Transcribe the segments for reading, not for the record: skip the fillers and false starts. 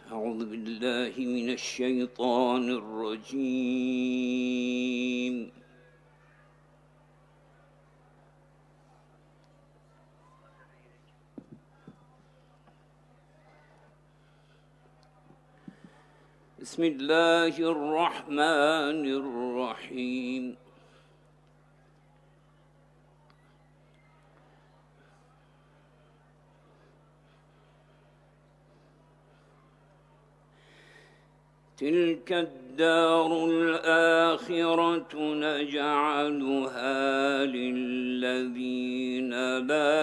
أعوذ بالله من الشيطان الرجيم. بسم الله الرحمن الرحيم. تلك الدار الآخرة نجعلها للذين لا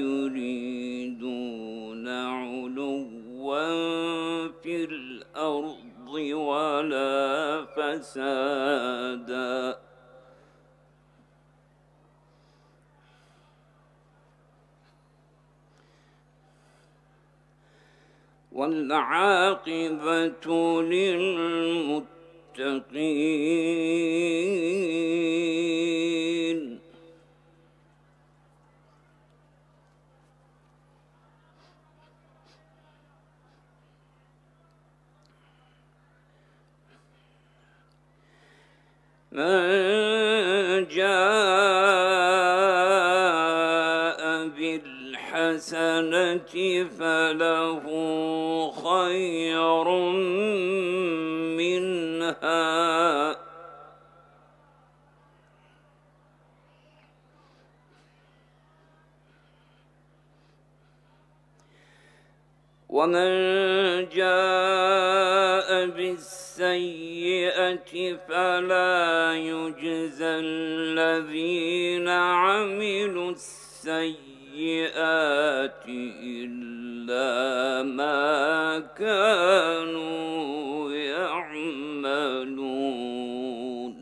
يريدون علوا في الأرض ولا فسادا والعاقبة للمتقين. من جاء بالحسنة فله خير منها ومن جاء بالسيئة فلا يجزى الذين عملوا السيئات إلا ما كانوا يعملون.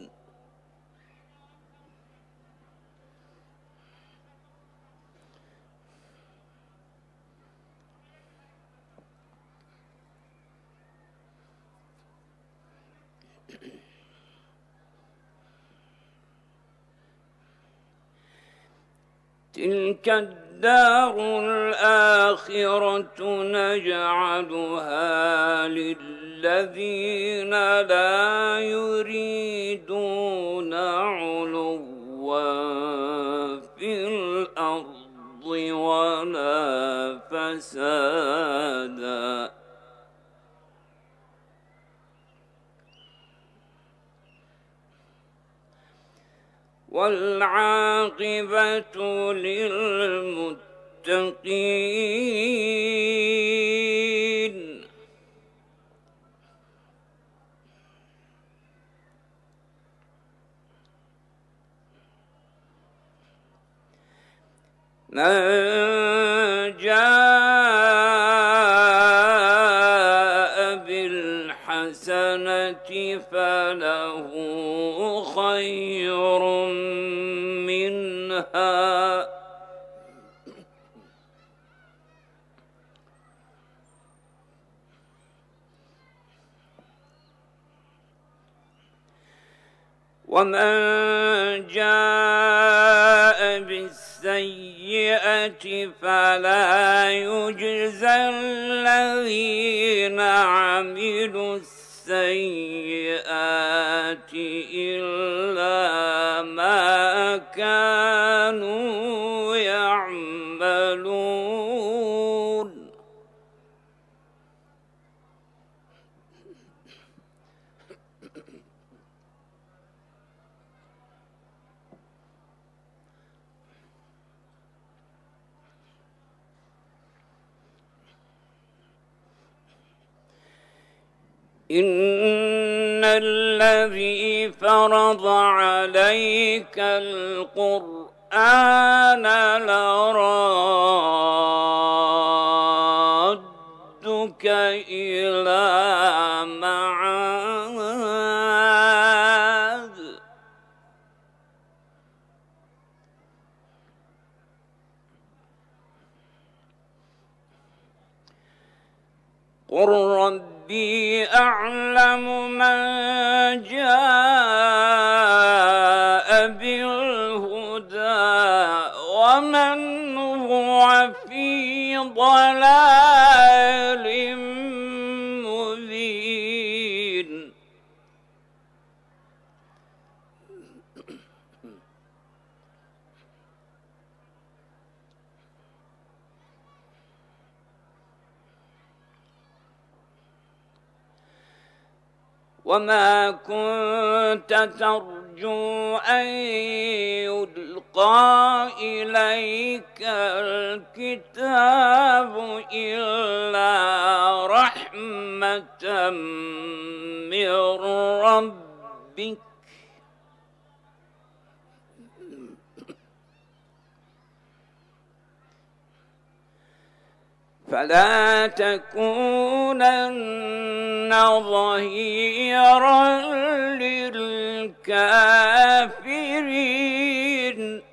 تلك الدار الآخرة نجعلها للذين لا يريدون علوا في الأرض ولا فسادا والعاقبة للمتقين. من جاء بالحسنة فله خير منها ومن جاء بالسيئة فلا يجزى الذين عملوا السيئات إلا ما كانوا يعملون. إن الذي فرض عليك القرآن لرادك إلى معاد قل ربي أعلم من جاء بالهدى ومن هو في ضلال وما كنت ترجو أن يلقى إليك الكتاب إلا رحمة من ربك فلا تكونن ظهيرا للكافرين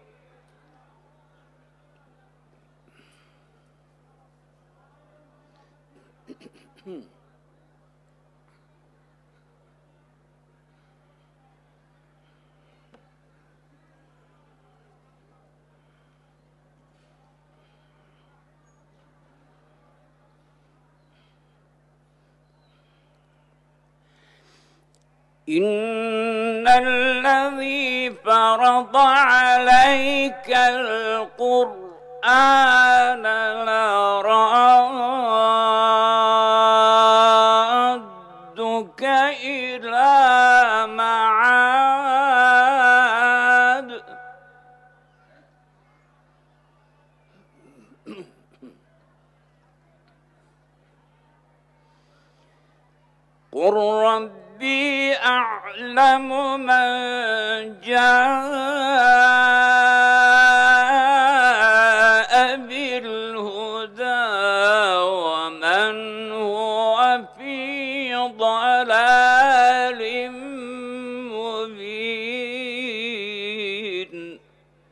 إن الذي فرض عليك القرآن لرادك إلى معاد قل ربي أعلم من جاء بالهدى ومن هو في ضلال مبين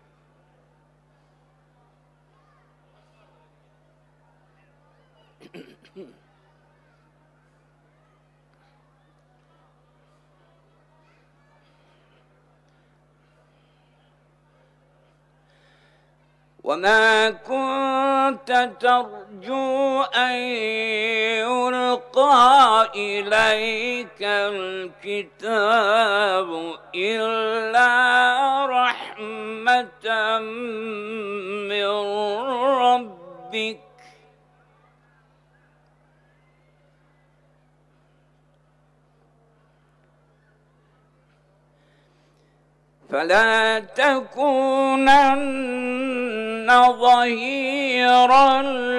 وما كنت ترجو أن يلقى إليك الكتاب إلا رحمة من ربك فلا تكونن ظهيرا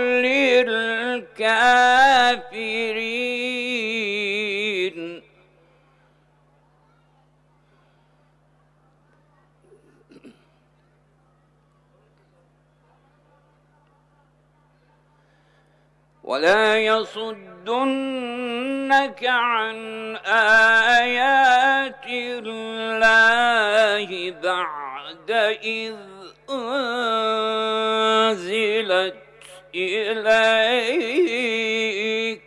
للكافرين ولا يصدنك عن آيات الله بعد إذ أنزلت إليك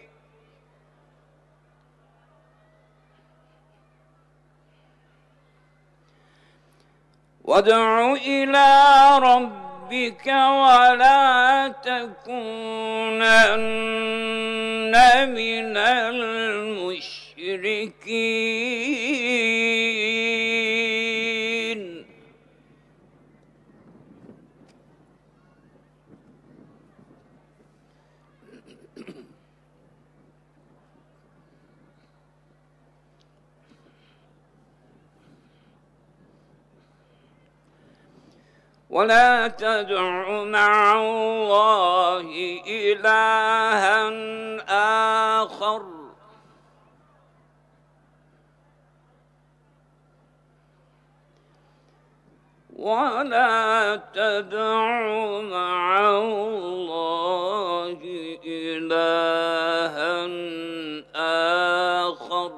وادع إلى ربك ولا تكونن من المشركين ولا تدع مع الله إلها آخر ولا تدع مع الله إلها آخر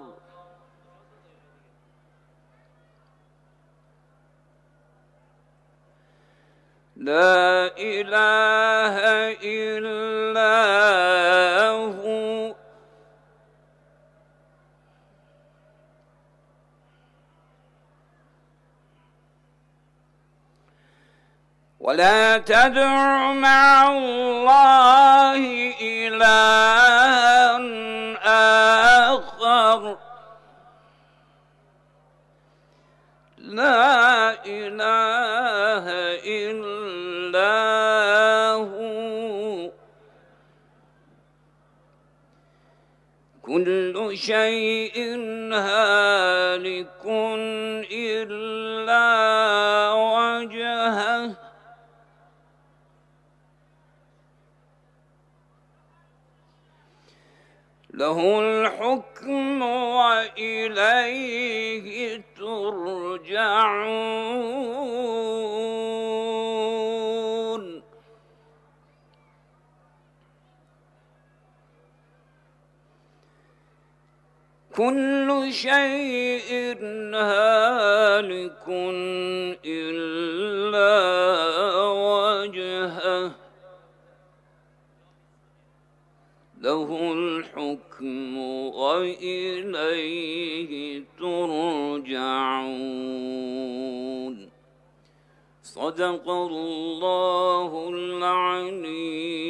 لا إله إلا هو ولا تدع مع الله إلها آخر لا إله إلا هو كل شيء هالك إلا وجهه له الحكم وإليه ترجعون كل شيء هالك إلا وجهه له الحكم وإليه ترجعون. صدق الله العليم.